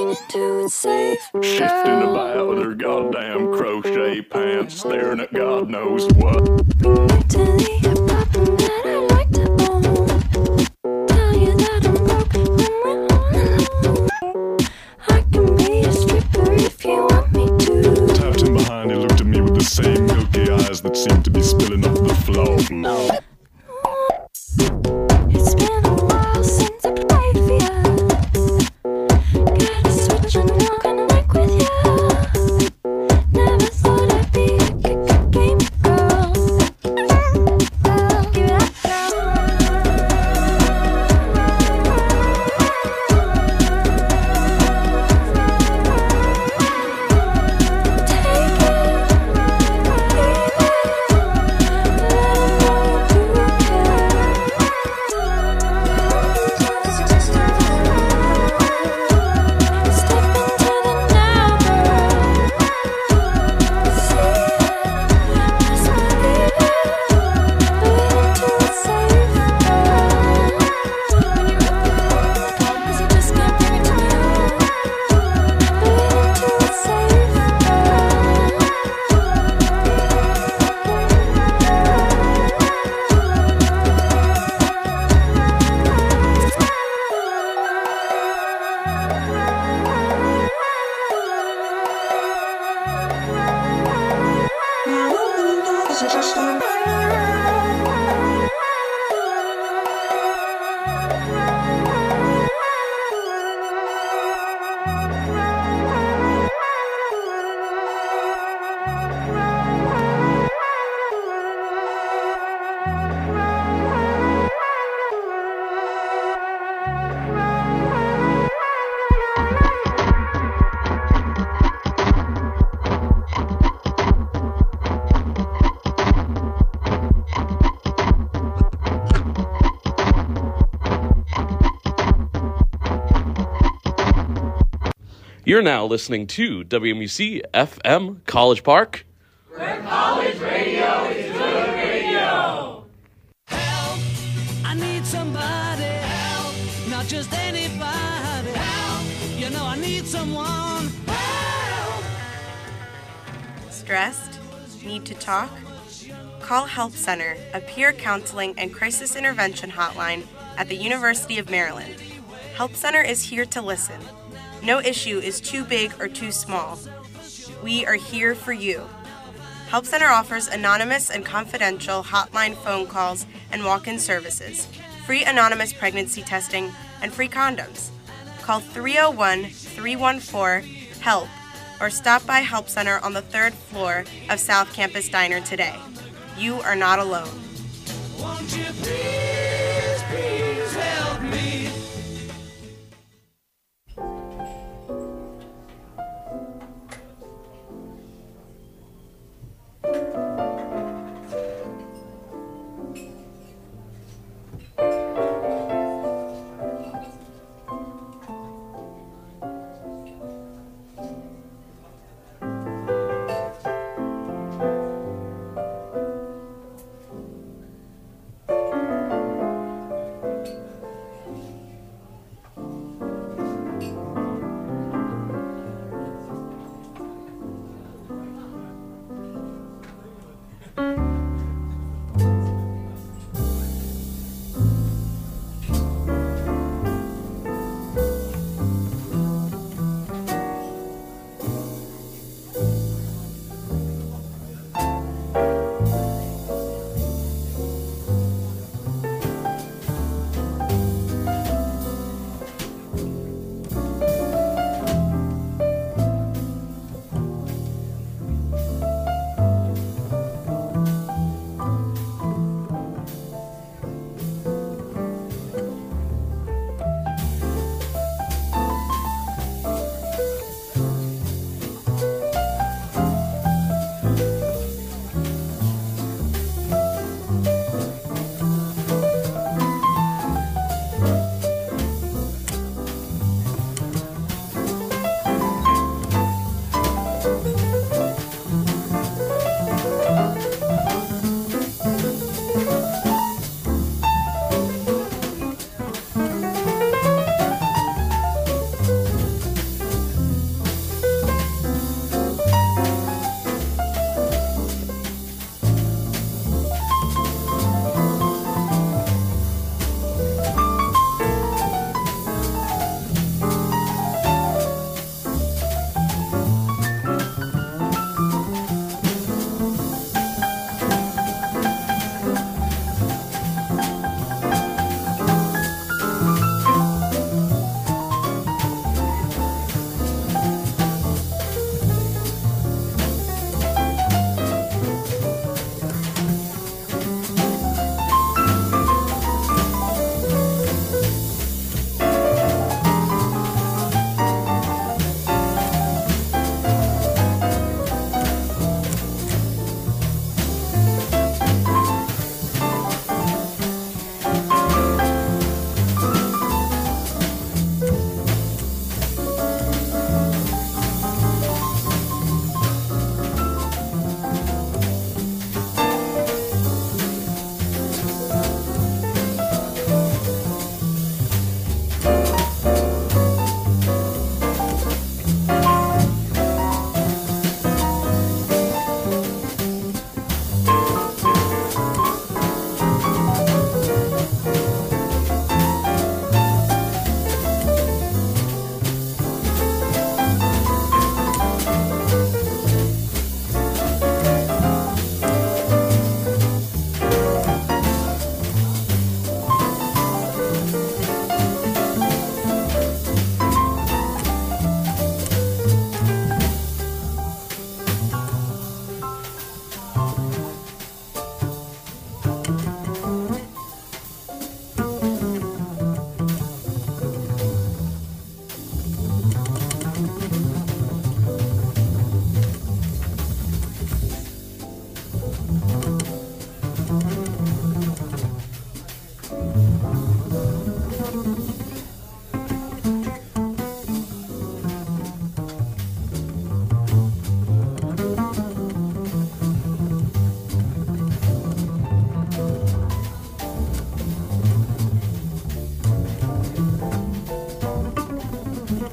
Shifting about her goddamn crochet pants, staring at God knows what. Tapped him behind, he looked at me with the same milky eyes that seemed to be spilling off the floor. No. It's been a while since I played for you. Gotta switch and I'm gonna connect with you. Never thought I'd be a game girl. Give it up, You're now listening to WMUC FM College Park. Where college radio is good radio. Help, I need somebody. Help, not just anybody. Help, you know I need someone. Help. Stressed? Need to talk? Call Help Center, a peer counseling and crisis intervention hotline at the University of Maryland. Help Center is here to listen. No issue is too big or too small. We are here for you. Help Center offers anonymous and confidential hotline phone calls and walk-in services, free anonymous pregnancy testing, and free condoms. Call 301-314-HELP or stop by Help Center on the 3rd floor of South Campus Diner today. You are not alone. Won't you please, please help me?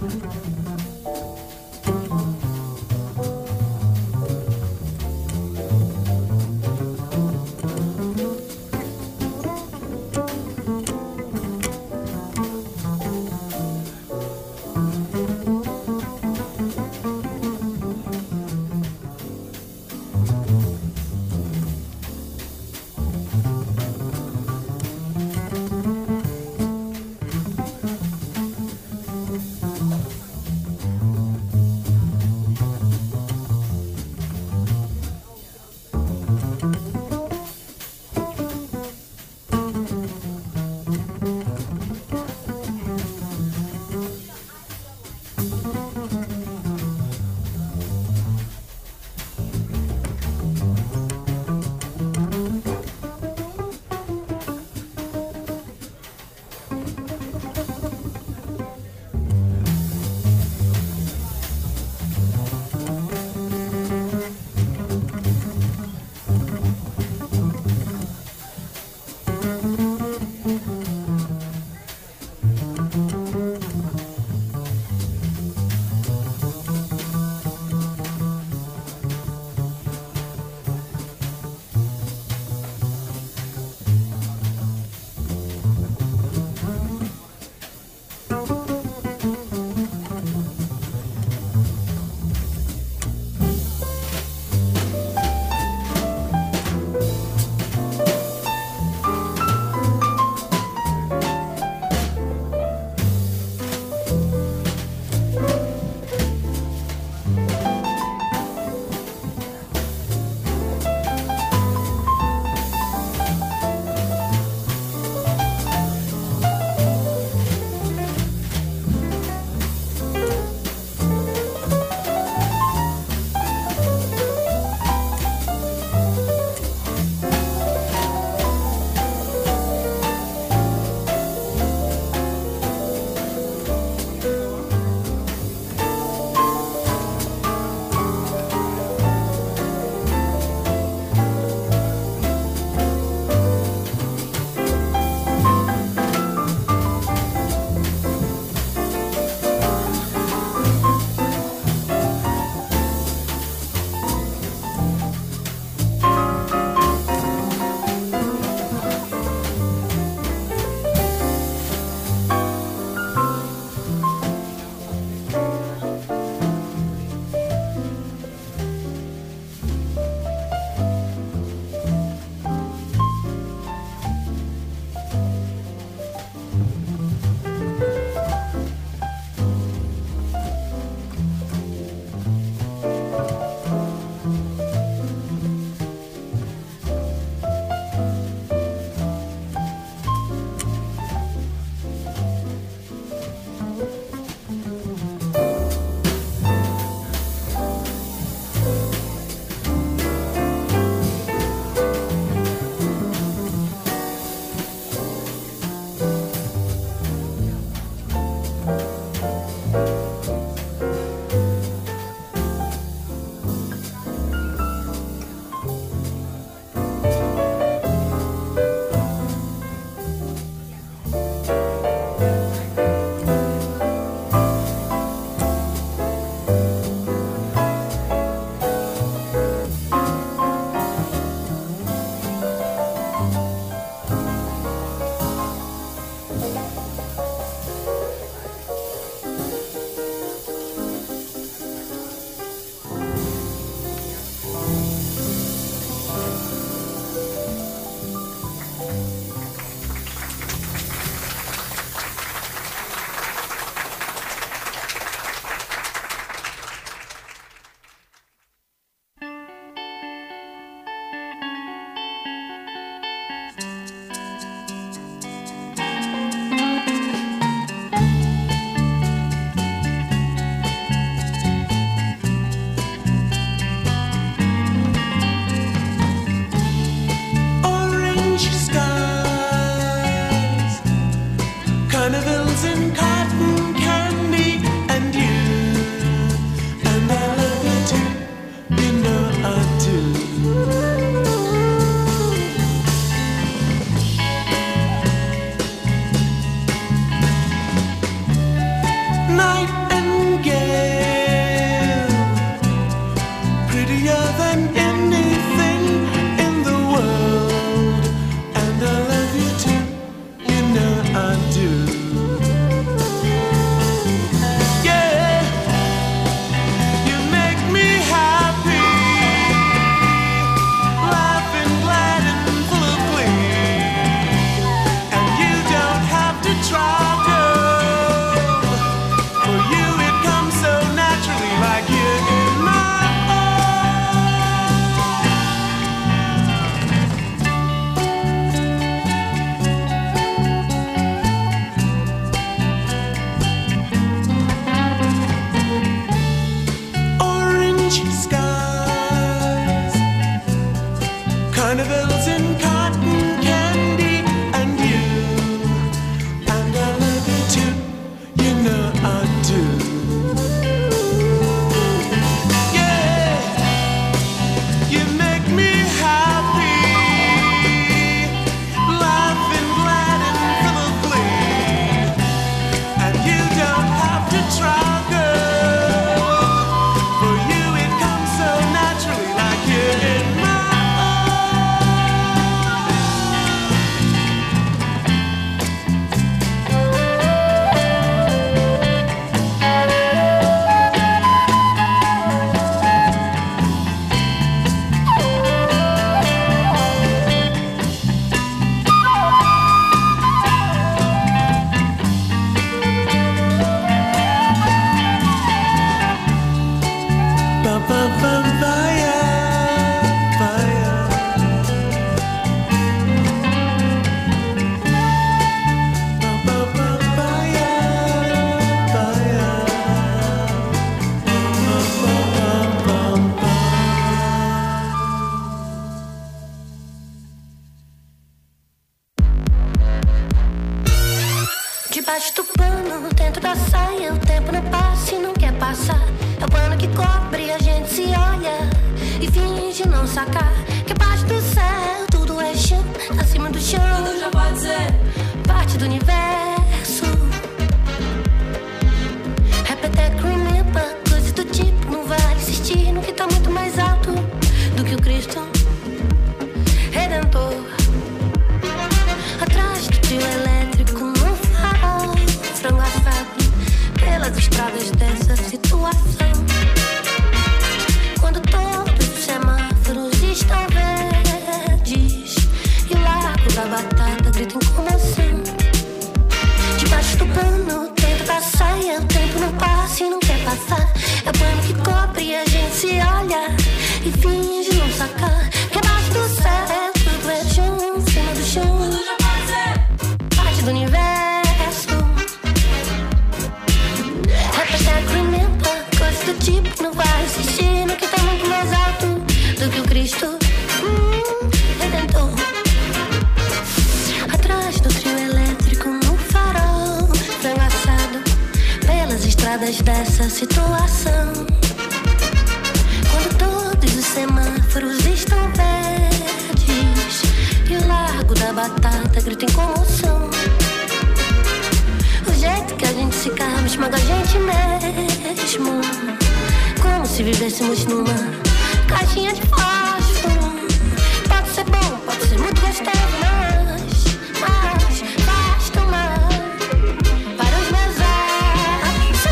night Debaixo do pano, dentro da saia, o tempo não passa e não quer passar. É o pano que cobre, a gente se olha e finge não sacar. Que abaixo do céu tudo é chão, acima do chão tudo já pode ser parte do universo. Repeteco, remember, coisas do tipo não vai existir no que tá muito mais alto do que o Cristo Redentor. Atrás do trio elétrico no farol, frango assado pelas estradas dessa situação. Quando todos os semáforos estão verdes e o largo da batata grita em comoção. Debaixo do pano, dentro da saia, o tempo não passa e não quer passar. É o pano que cobre, a gente se olha e finge não sacar. Que abaixo do céu tudo é chão, em cima do chão tudo já pode ser parte do universo. Hashtag remember, coisas do tipo não vai existir no que tá muito mais alto do que o Cristo Redentor. Atrás do trio elétrico no farol, frango assado pelas estradas dessa situação. Quando todos os semáforos estão verdes e o largo da batata grita em comoção. O jeito que a gente se calma esmaga a gente mesmo, como se vivêssemos numa caixinha de fósforo. Pode ser bom, pode ser muito gostoso, mas basta tomar para os meus atos.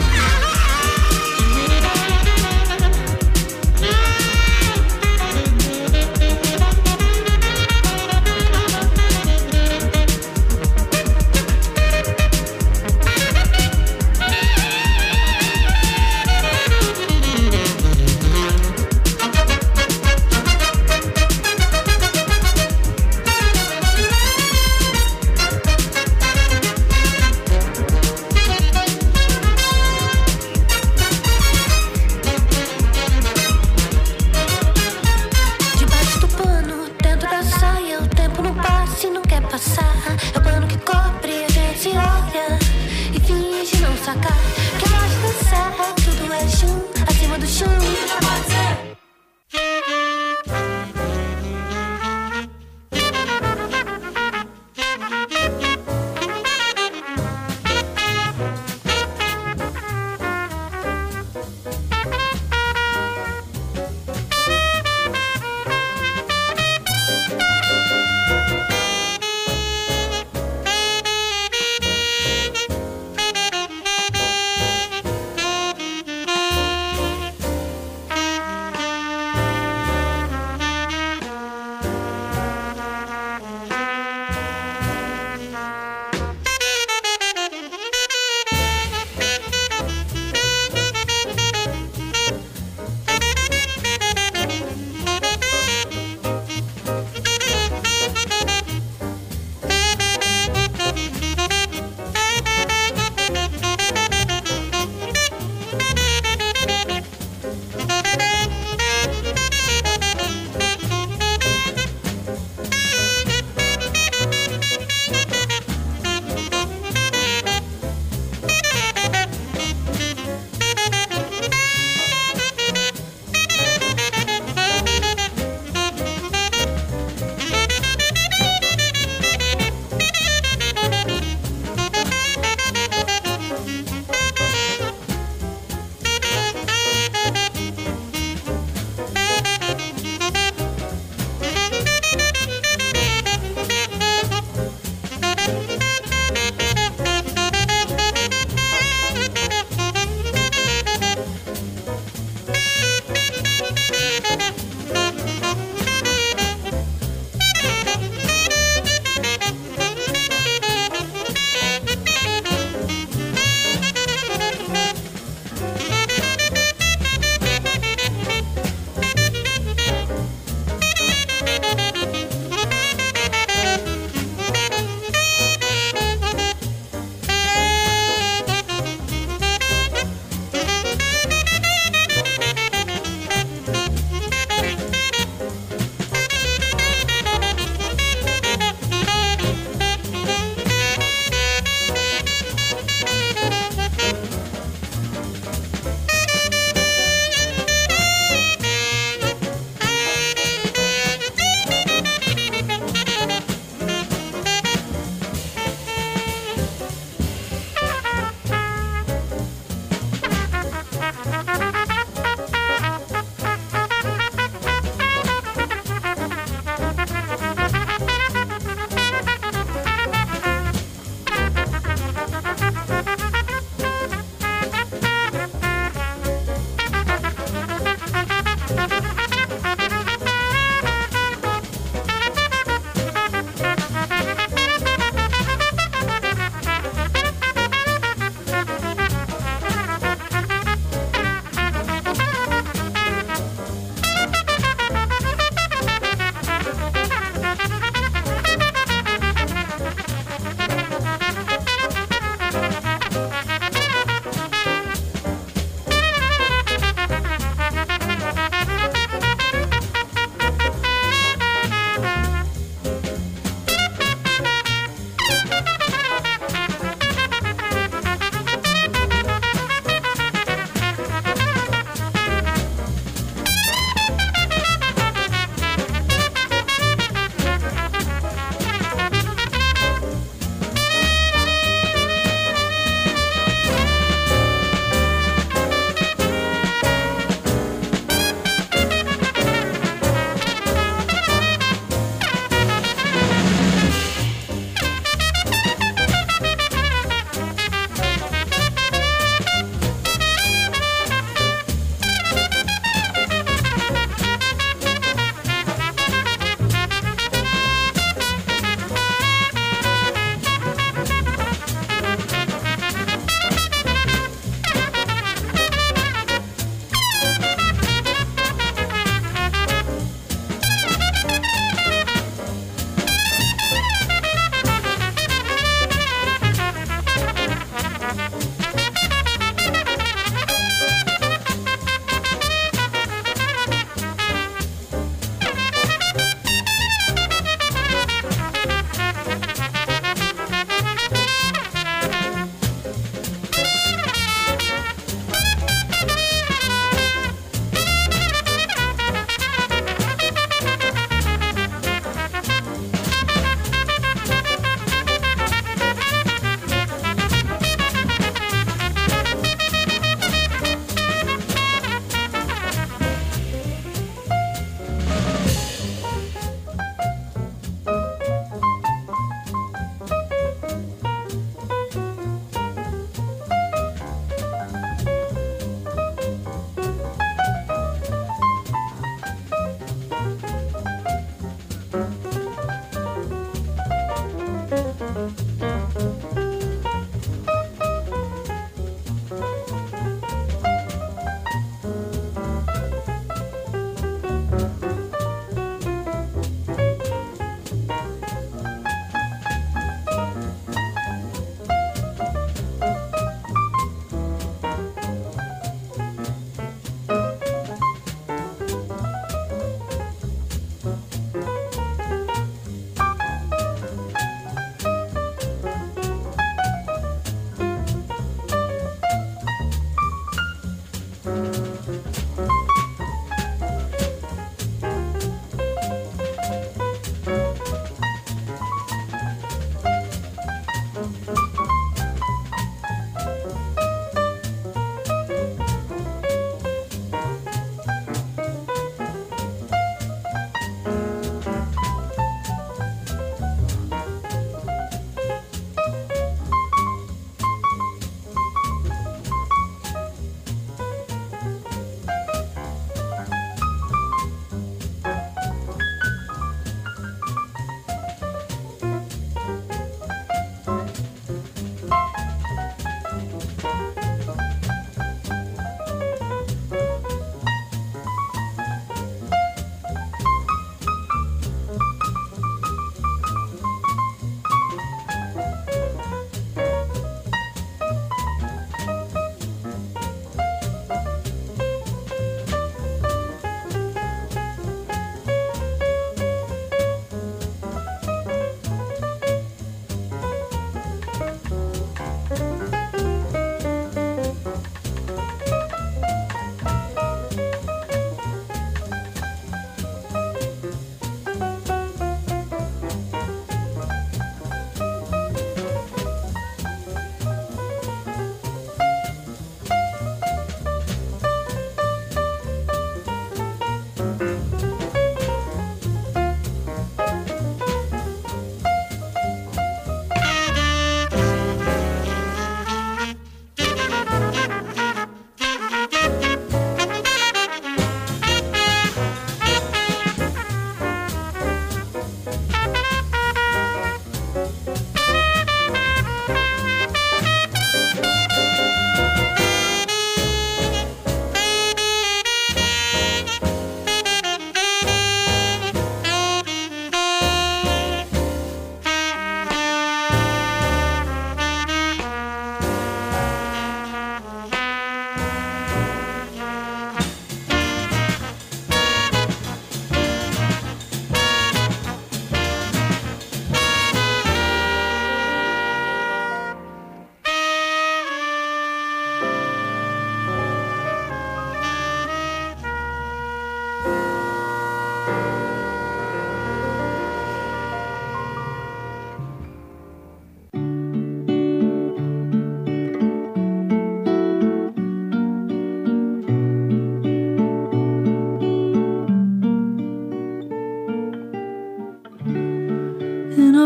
Debaixo do pano, dentro da saia, o tempo não passa e não quer passar. É o pano que cobre, a gente se olha e finge não sacar. Que abaixo do céu tudo é chão, acima do chão tudo já pode ser.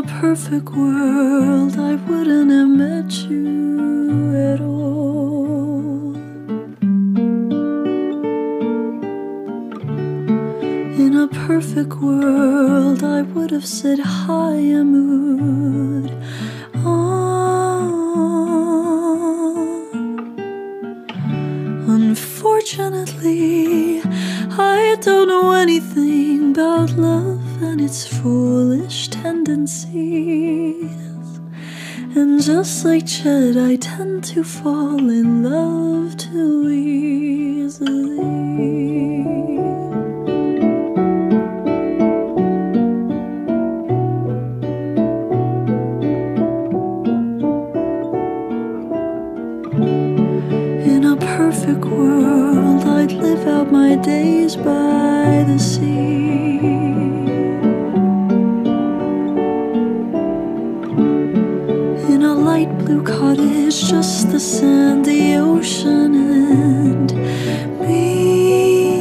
perfect world, I wouldn't have met you at all. In a perfect world, I would have said hi and moved on. Unfortunately, I don't know anything about love and its foolish tendencies. And just like Chet, I tend to fall in love too easily. In a perfect world, I'd live out my days by the sea. In a light blue cottage, just the sand, the ocean, and me.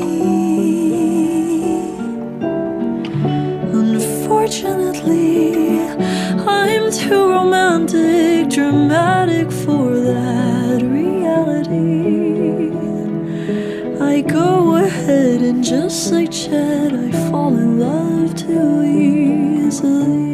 Unfortunately, I'm too romantic, dramatic for that reality. I go ahead and just like Chet, I fall in love too easily.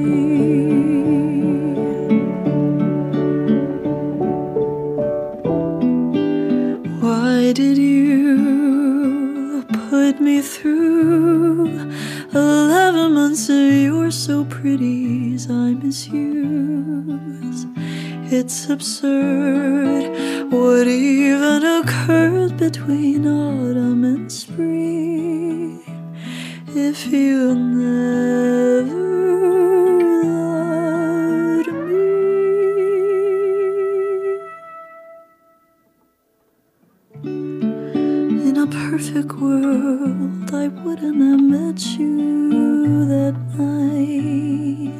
Why did you put me through 11 months of your so pretties I misuse? It's absurd what even occurred between autumn and spring. If you never loved me, in a perfect world, I wouldn't have met you that night.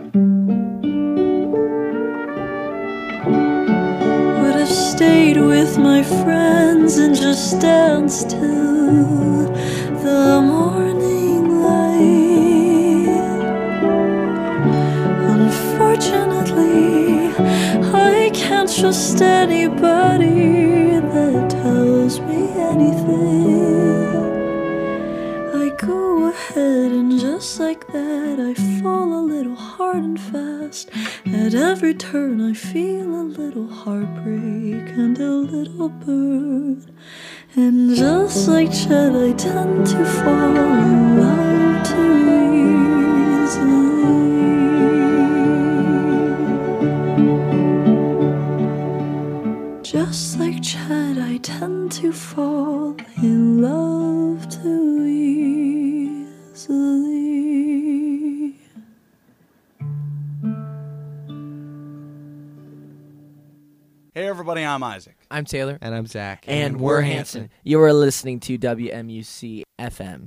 Would have stayed with my friends and just danced till the morning light. Unfortunately, I can't trust anybody that tells me anything. I go ahead and just like that, I fall a little hard and fast. At every turn I feel a little heartbreak and a little burn. And just like Chet, I tend to fall in love too easily. Just like Chet, I tend to fall in love too easily. Hey everybody, I'm Isaac. I'm Taylor. And I'm Zach. And we're Hanson. You are listening to WMUC FM.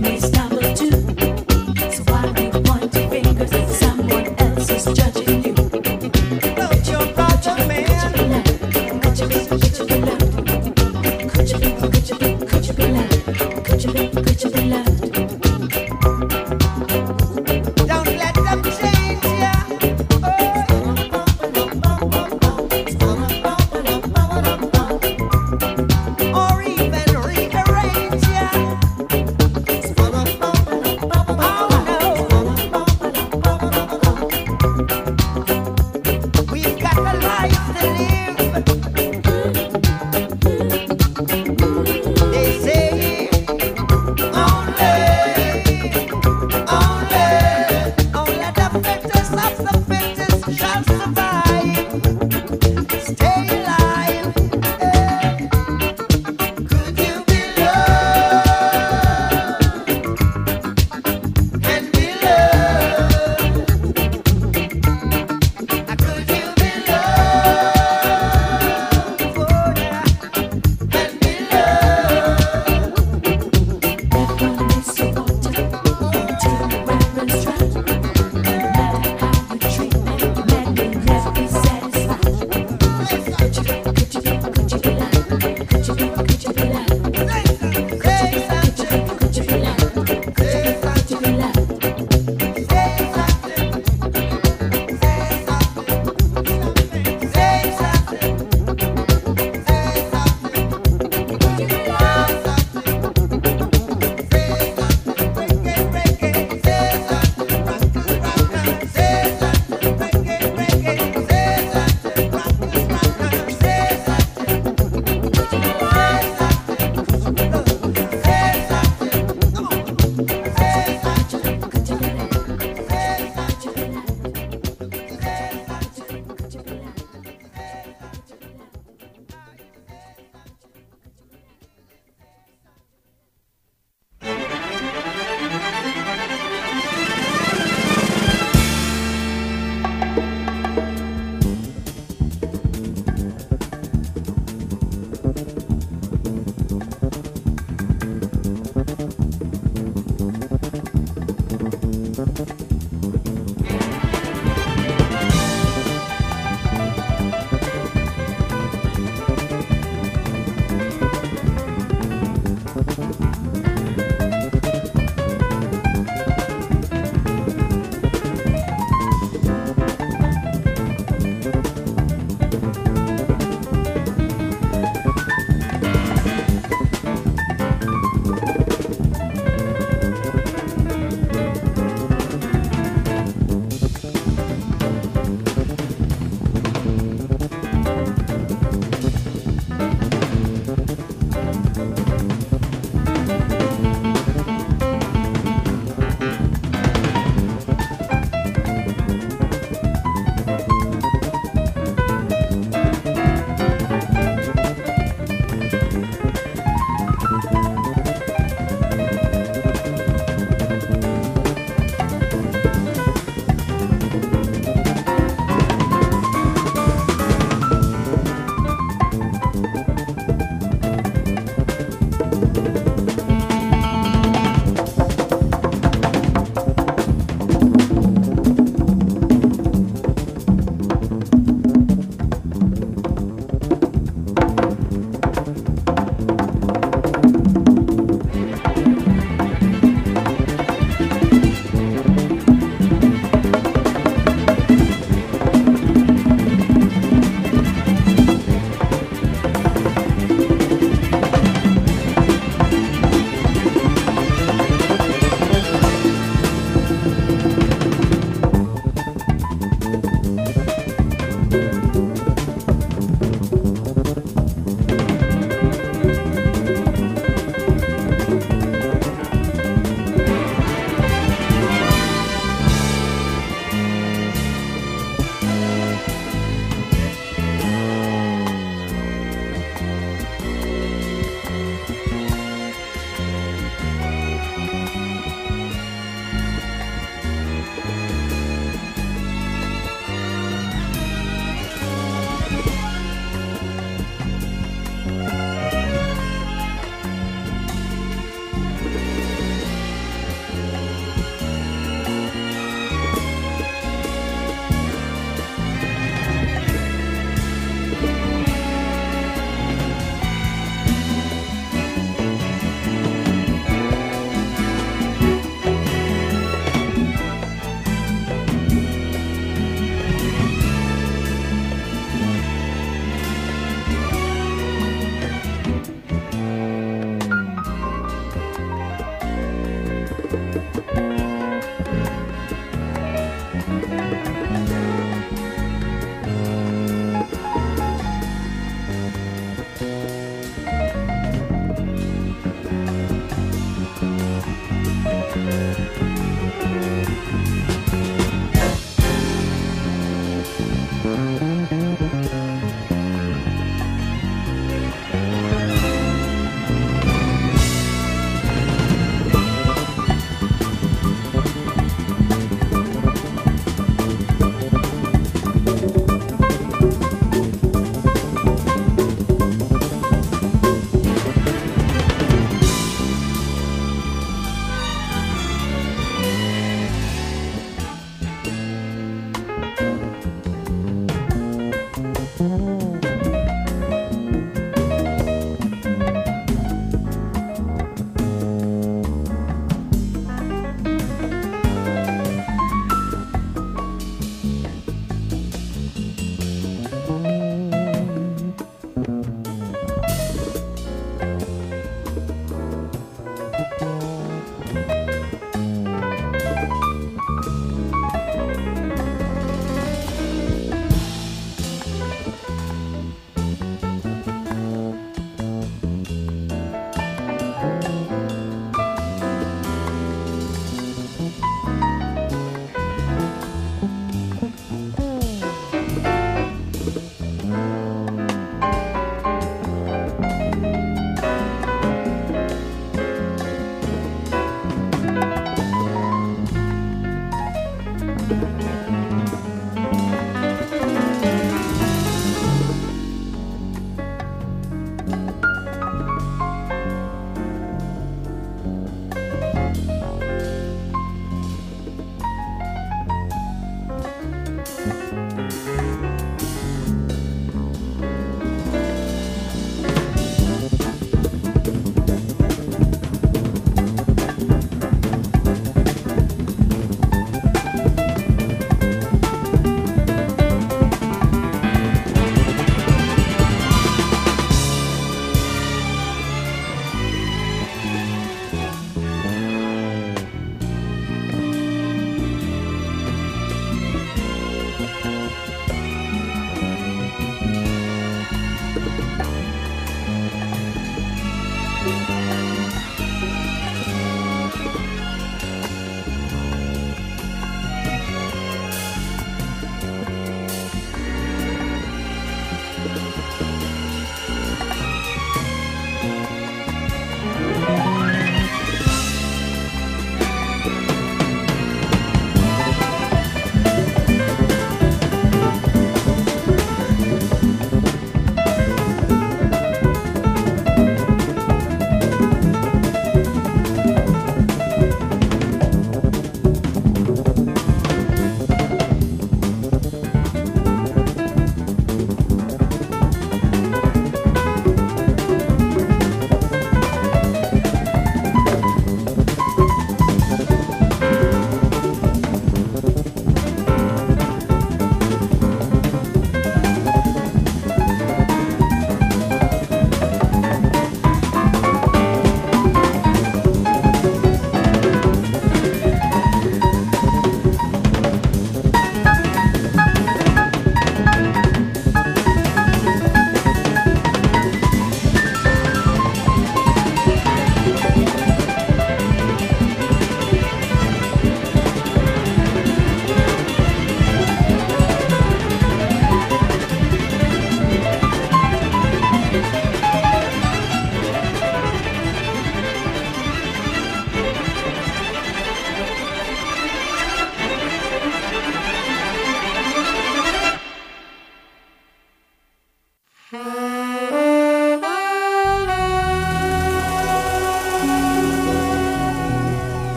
Or even rearrange ya.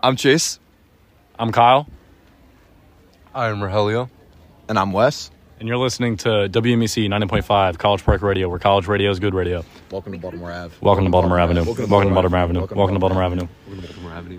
I'm Chase. I'm Kyle. I'm Rogelio. And I'm Wes. And you're listening to WMEC 90.5 College Park Radio, where college radio is good radio. Welcome to Baltimore Ave. Welcome to Baltimore Avenue. Welcome to Baltimore Avenue. Welcome to Baltimore Avenue. Welcome to Baltimore Avenue.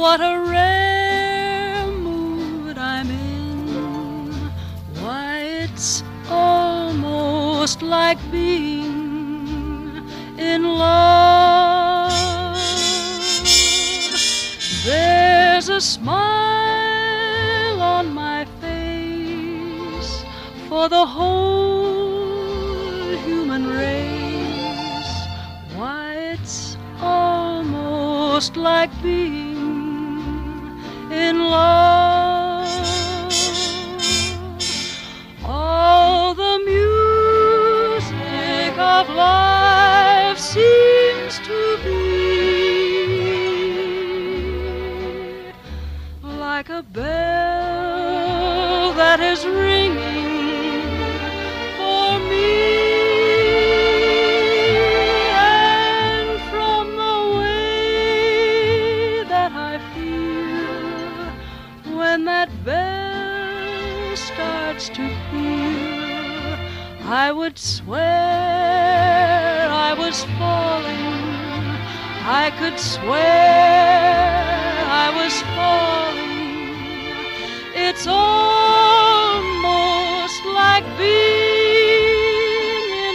what a rare mood I'm in. Why, it's almost like being in love. There's a smile on my face for the whole human race. Why, it's almost like being in love. All the music of life seems to be like a bell that is ringing for me. And from the way that I feel when that bell starts to peal, I would swear I was falling. I could swear I was falling. It's almost like being in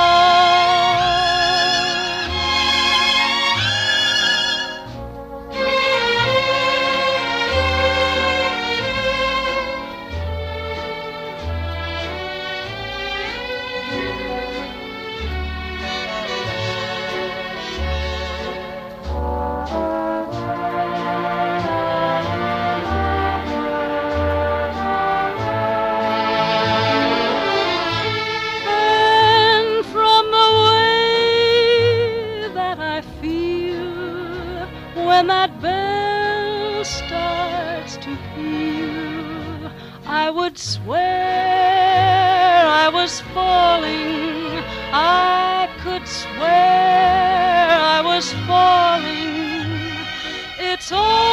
when that bell starts to peal, I would swear I was falling. I could swear I was falling. It's all